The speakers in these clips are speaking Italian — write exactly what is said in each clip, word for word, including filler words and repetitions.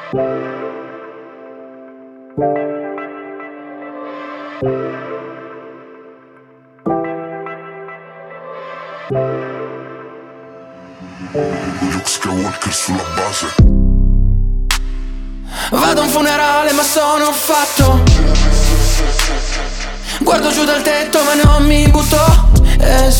Luke Skywalker sulla base. Vado a un funerale ma sono fatto. Guardo giù dal tetto ma non mi butto. È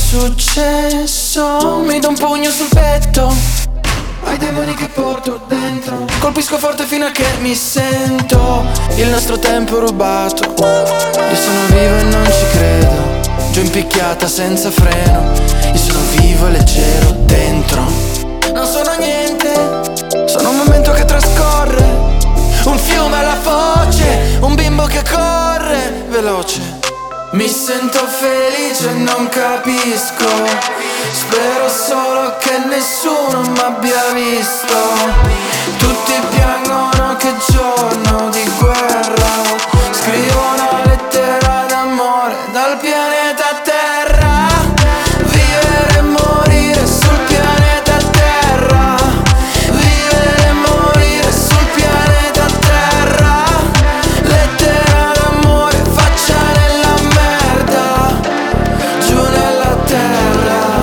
successo, mi do un pugno sul petto. Ai demoni che porto dentro. Colpisco forte fino a che mi sento. Il nostro tempo è rubato. Io sono vivo e non ci credo. Giù in picchiata senza freno. Io sono vivo e leggero dentro. Non sono niente, sono un momento che trascorre. Un fiume alla foce, un bimbo che corre veloce. Mi sento felice e non capisco. Spero solo che nessuno m'abbia visto. Tutti piangono che giorno di guerra. Scrivo una lettera d'amore dal pianeta Terra. Vivere e morire sul pianeta Terra. Vivere e morire sul pianeta Terra. Lettera d'amore, faccia nella merda, giù nella terra.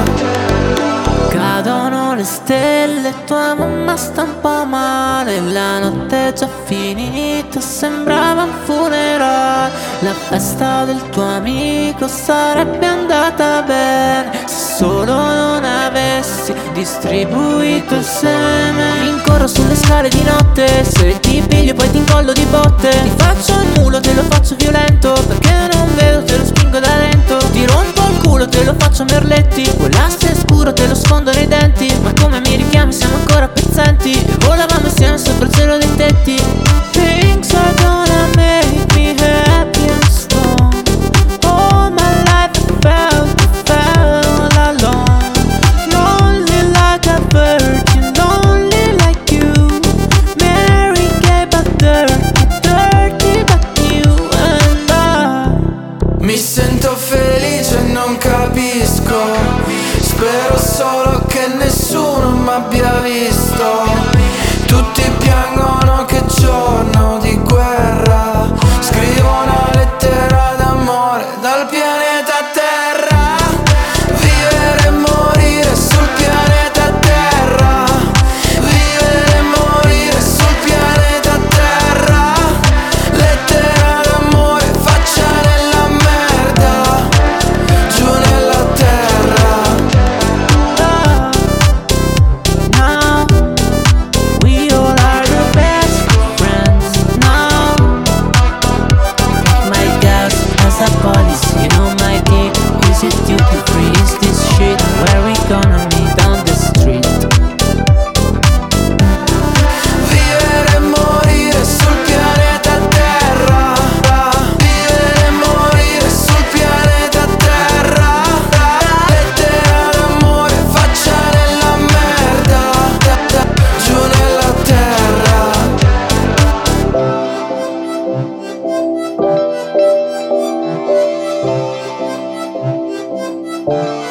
Cadono le stelle, tua mamma sta un po' male. La notte è già finita, sembrava un funerale. La festa del tuo amico sarebbe andata bene se solo non avessi distribuito il seme. Rincorro sulle scale di notte, se ti piglio poi ti incollo di botte. Ti faccio il mulo, te lo faccio violento, perché non vedo, te lo spingo da lento. Ti rompo il culo, te lo faccio a merletti. Quell'asse è scuro, te lo sfondo nei denti. Ma come mi richiami siamo ancora pezzenti. E volavamo insieme sopra il cielo dei tetti. Things are gonna make me happy and strong. All my life I felt, felt alone. Lonely like a virgin, lonely like you. Mary gay but dirty, dirty but you and I. Mi sento felice e non capisco. Spero solo che nessuno m'abbia visto. Tutti piangono che giorno di guerra. Scrivo una lettera d'amore dal pianeta Terra. Vivere e morire sul pianeta Terra. Vivere e morire sul pianeta Terra. Lettera d'amore, faccia nella merda, giù nella terra. Now we all are the best friends. Now my gas has a policy, you know my dick. Is it duty free? Is this shit? Where we gonna meet on the street? Vivere e morire sul pianeta Terra. Vivere e morire sul pianeta Terra. Lettera d'amore, faccia nella merda, giù nella terra. Luke